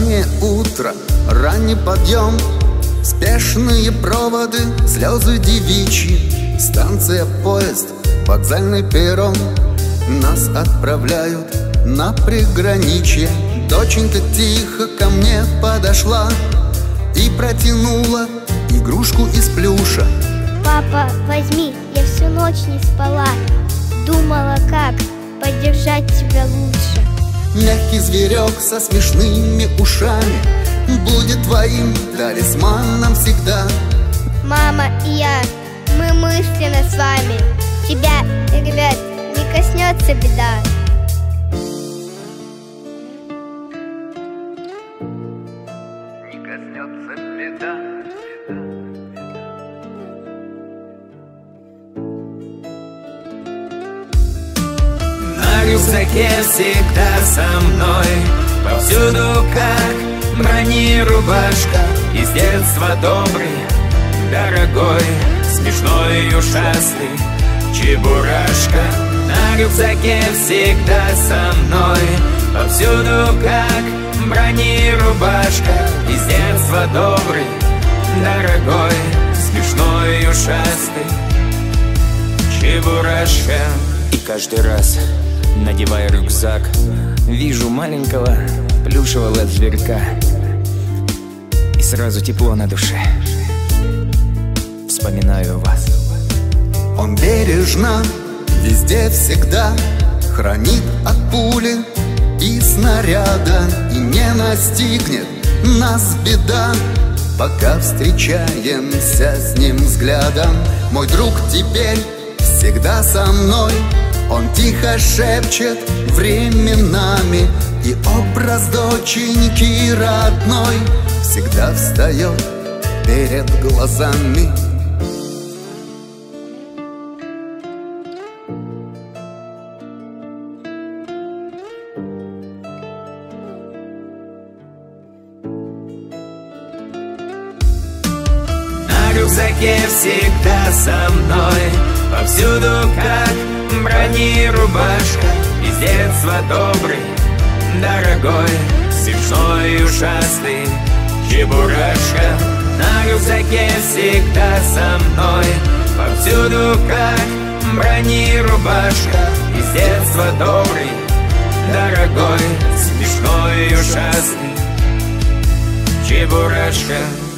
Раннее утро, ранний подъем, спешные проводы, слезы девичьи, станция, поезд, вокзальный перрон. Нас отправляют на приграничье. Доченька тихо ко мне подошла и протянула игрушку из плюша. Папа, возьми, я всю ночь не спала, думала, как поддержать тебя лучше. Мягкий зверек со смешными ушами будет твоим талисманом всегда. Мама и я, мы мысленно с вами. Тебя, ребят, не коснется беда. Не коснется беда. На рюкзаке всегда со мной, повсюду как бронерубашка. Из детства добрый, дорогой, смешной и ушастый Чебурашка. На рюкзаке всегда со мной, повсюду как бронерубашка. Из детства добрый, дорогой, смешной и ушастый Чебурашка. И каждый раз, надевая рюкзак, вижу маленького плюшевого зверька, и сразу тепло на душе. Вспоминаю вас. Он бережно, везде, всегда хранит от пули и снаряда, и не настигнет нас беда, пока встречаемся с ним взглядом. Мой друг теперь всегда со мной, он тихо шепчет временами, и образ доченьки родной всегда встает перед глазами. На рюкзаке всегда со мной, повсюду как бронерубашка. Из детства добрый, дорогой, смешной и ушастый Чебурашка. На рюкзаке всегда со мной, повсюду как бронерубашка. Из детства добрый, дорогой, смешной и ушастый Чебурашка.